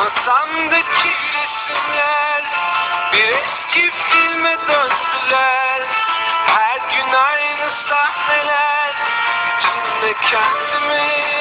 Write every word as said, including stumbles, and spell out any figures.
Masamdaki resimler bir eski filme döndüler. Her gün aynı sahneler, içinde kendimi